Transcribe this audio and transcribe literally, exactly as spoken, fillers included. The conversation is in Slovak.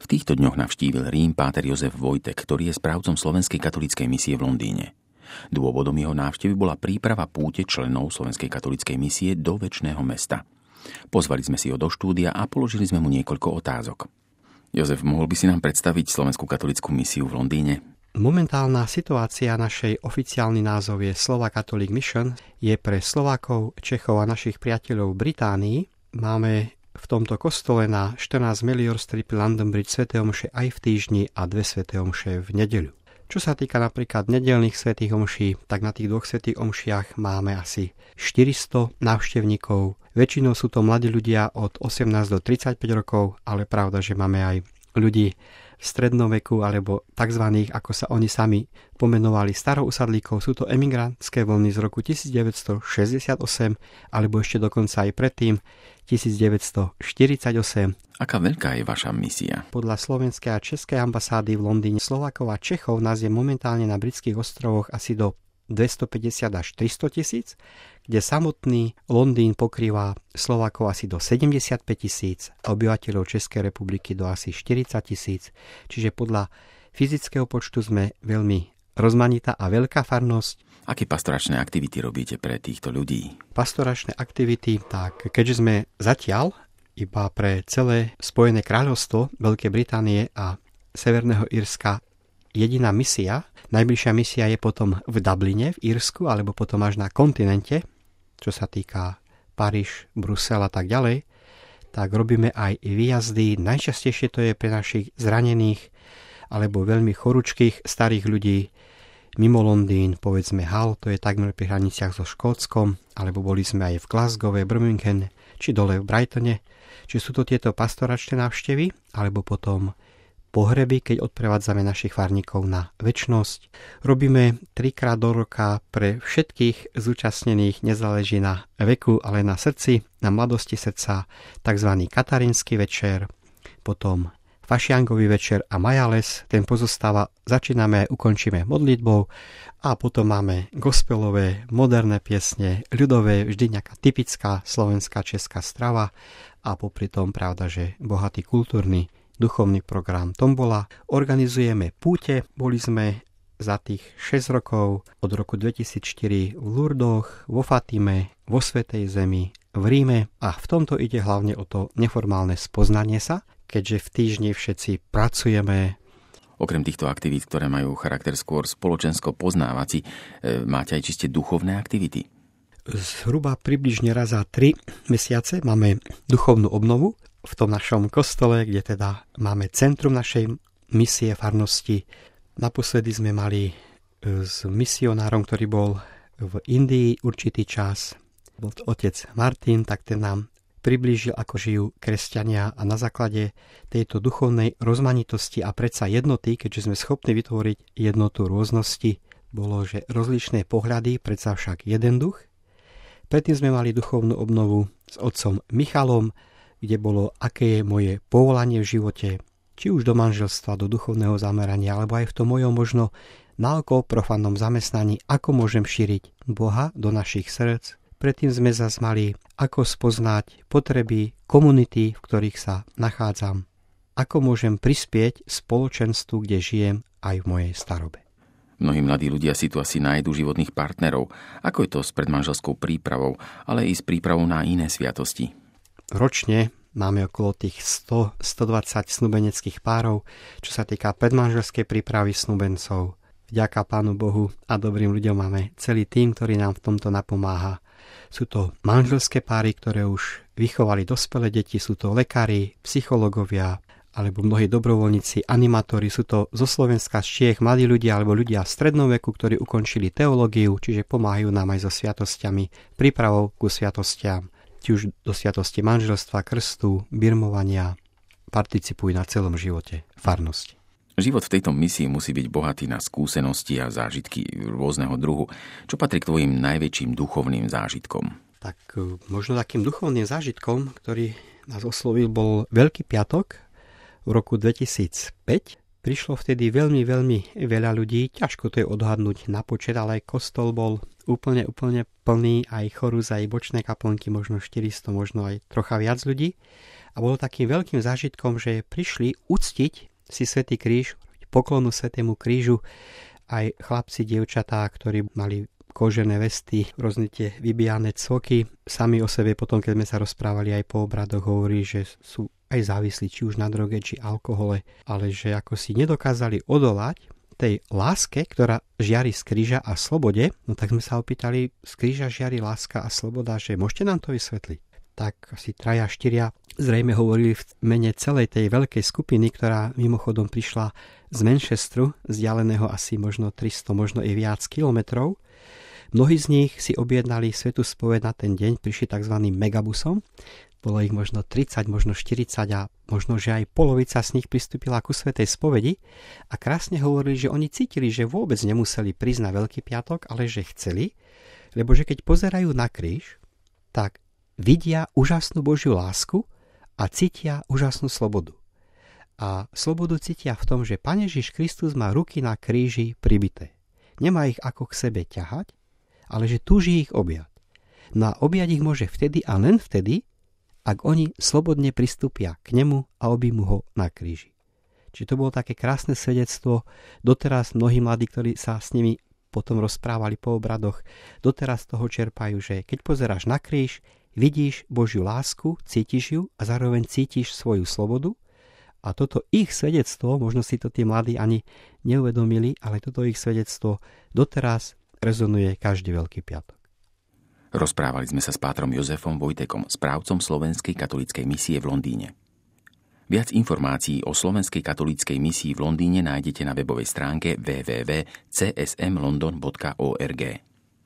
V týchto dňoch navštívil Rím páter Jozef Vojtek, ktorý je správcom Slovenskej katolíckej misie v Londýne. Dôvodom jeho návštevy bola príprava púte členov Slovenskej katolíckej misie do Večného mesta. Pozvali sme si ho do štúdia a položili sme mu niekoľko otázok. Jozef, mohol by si nám predstaviť Slovenskú katolícku misiu v Londýne? Momentálna situácia našej, oficiálny názov je Slovak Catholic Mission, je pre Slovákov, Čechov a našich priateľov v Británii. Máme v tomto kostole na štrnásť Melior Street, London Bridge sväté omše aj v týždni a dve sväté omše v nedeľu. Čo sa týka napríklad nedeľných svätých omší, tak na tých dvoch svätých omšiach máme asi štyristo návštevníkov. Väčšinou sú to mladí ľudia od osemnásť do tridsaťpäť rokov, ale pravda, že máme aj ľudí v strednom veku, alebo tzv. Ako sa oni sami pomenovali, starousadlíkov. Sú to emigrantské vlny z roku devätnásťstošesťdesiatosem, alebo ešte dokonca aj predtým devätnásťstoštyridsaťosem. Aká veľká je vaša misia? Podľa slovenskej a českej ambasády v Londýne Slovákov a Čechov nás je momentálne na britských ostrovoch asi do dvestopäťdesiat až tristo tisíc, kde samotný Londýn pokrýva Slovákov asi do sedemdesiatpäť tisíc a obyvateľov Českej republiky do asi štyridsať tisíc. Čiže podľa fyzického počtu sme veľmi rozmanitá a veľká farnosť. Aké pastoračné aktivity robíte pre týchto ľudí? Pastoračné aktivity, tak keďže sme zatiaľ iba pre celé Spojené kráľovstvo Veľkej Británie a Severného Írska jediná misia, najbližšia misia je potom v Dubline, v Írsku, alebo potom až na kontinente, čo sa týka Paríž, Brusel a tak ďalej, tak robíme aj výjazdy. Najčastejšie to je pre našich zranených alebo veľmi chorúčkých starých ľudí mimo Londýn, povedzme Hull, to je takmer pri hraniciach so Škótskom, alebo boli sme aj v Glasgowe, Birmingham, či dole v Brightone. Čiže sú to tieto pastoračné návštevy, alebo potom pohreby, keď odprevádzame našich farníkov na večnosť. Robíme trikrát do roka pre všetkých zúčastnených, nezáleží na veku, ale na srdci, na mladosti srdca, tzv. Katarínsky večer, potom Fašiangový večer a Majales, ten pozostáva, začíname a ukončíme modlitbou a potom máme gospelové, moderné piesne, ľudové, vždy nejaká typická slovenská česká strava a popri tom pravda, že bohatý kultúrny duchovný program tombola. Organizujeme púte, boli sme za tých šesť rokov od roku dvetisícštyri v Lurdoch, vo Fatime, vo Svätej Zemi, v Ríme a v tomto ide hlavne o to neformálne spoznanie sa, keďže v týždni všetci pracujeme. Okrem týchto aktivít, ktoré majú charakter skôr spoločensko-poznávací, máte aj čiste duchovné aktivity? Zhruba približne raz za tri mesiace máme duchovnú obnovu v tom našom kostole, kde teda máme centrum našej misie farnosti. Naposledy sme mali s misionárom, ktorý bol v Indii určitý čas, bol to otec Martin, tak ten nám priblížil, ako žijú kresťania a na základe tejto duchovnej rozmanitosti a predsa jednoty, keďže sme schopní vytvoriť jednotu rôznosti, bolo, že rozličné pohľady, predsa však jeden duch. Predtým sme mali duchovnú obnovu s otcom Michalom, kde bolo, aké je moje povolanie v živote, či už do manželstva, do duchovného zamerania, alebo aj v tom mojom možno naokolo profannom zamestnaní, ako môžem šíriť Boha do našich srdc. Predtým sme zase mali, ako spoznať potreby komunity, v ktorých sa nachádzam. Ako môžem prispieť spoločenstvu, kde žijem aj v mojej starobe. Mnohí mladí ľudia si tu asi nájdu životných partnerov. Ako je to s predmanželskou prípravou, ale i s prípravou na iné sviatosti? Ročne máme okolo tých sto až stodvadsať snúbeneckých párov, čo sa týka predmanželskej prípravy snúbencov. Vďaka Pánu Bohu a dobrým ľuďom máme celý tím, ktorý nám v tomto napomáha. Sú to manželské páry, ktoré už vychovali dospelé deti, sú to lekári, psychológovia, alebo mnohí dobrovoľníci, animátori, sú to zo Slovenska, z Čiech, mladí ľudia alebo ľudia v strednom veku, ktorí ukončili teológiu, čiže pomáhajú nám aj so sviatosťami, prípravou ku sviatostiam, či už do sviatosti manželstva, krstu, birmovania, participujú na celom živote farnosti. Život v tejto misii musí byť bohatý na skúsenosti a zážitky rôzneho druhu. Čo patrí k tvojim najväčším duchovným zážitkom? Tak možno takým duchovným zážitkom, ktorý nás oslovil, bol Veľký piatok v roku dvetisícpäť. Prišlo vtedy veľmi, veľmi veľa ľudí. Ťažko to je odhadnúť na počet, ale aj kostol bol úplne, úplne plný, aj chorúz, aj bočné kaplnky, možno štyristo, možno aj trocha viac ľudí. A bolo takým veľkým zážitkom, že prišli uctiť si Svätý kríž, poklonu Svätému krížu, aj chlapci, dievčatá, ktorí mali kožené vesty, rôzne tie vybijané cvoky. Sami o sebe potom, keď sme sa rozprávali aj po obradoch, hovorí, že sú aj závislí či už na droge, či alkohole, ale že ako si nedokázali odolať tej láske, ktorá žiari z kríža a slobode, no tak sme sa opýtali, z kríža žiari láska a sloboda, že môžete nám to vysvetliť? Tak asi traja, štyria zrejme hovorili v mene celej tej veľkej skupiny, ktorá mimochodom prišla z Manchesteru, vzdialeného asi možno tristo, možno i viac kilometrov. Mnohí z nich si objednali svätú spoveď na ten deň, prišli tzv. Megabusom. Bolo ich možno tridsať, možno štyridsať a možno, že aj polovica z nich pristúpila ku svätej spovedi a krásne hovorili, že oni cítili, že vôbec nemuseli prísť na Veľký piatok, ale že chceli, lebo že keď pozerajú na kríž, tak vidia úžasnú Božiu lásku a cítia úžasnú slobodu. A slobodu cítia v tom, že Pán Ježiš Kristus má ruky na kríži pribité. Nemá ich ako k sebe ťahať, ale že túži ich objať. No a objať ich môže vtedy a len vtedy, ak oni slobodne pristúpia k nemu a objmu ho na kríži. Čiže to bolo také krásne svedectvo. Doteraz mnohí mladí, ktorí sa s nimi potom rozprávali po obradoch, doteraz toho čerpajú, že keď pozeráš na kríž, vidíš Božiu lásku, cítiš ju a zároveň cítiš svoju slobodu. A toto ich svedectvo, možno si to tí mladí ani neuvedomili, ale toto ich svedectvo doteraz rezonuje každý Veľký piatok. Rozprávali sme sa s pátrom Jozefom Vojtekom, správcom Slovenskej katolíckej misie v Londýne. Viac informácií o Slovenskej katolíckej misii v Londýne nájdete na webovej stránke w w w bodka c s m london bodka org.